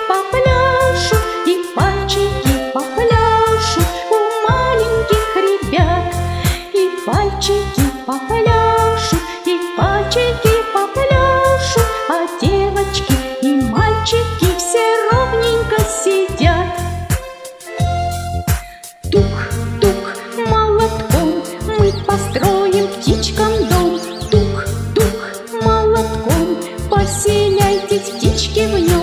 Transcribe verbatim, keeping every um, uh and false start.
попляшут, и пальчики попляшут у маленьких ребят. И пальчики попляшут, и пальчики попляшут, а девочки и мальчики все ровненько сидят. Тук-тук молотком мы построим птичкам дом. Тук-тук молотком поселяйтесь, птички, в нем.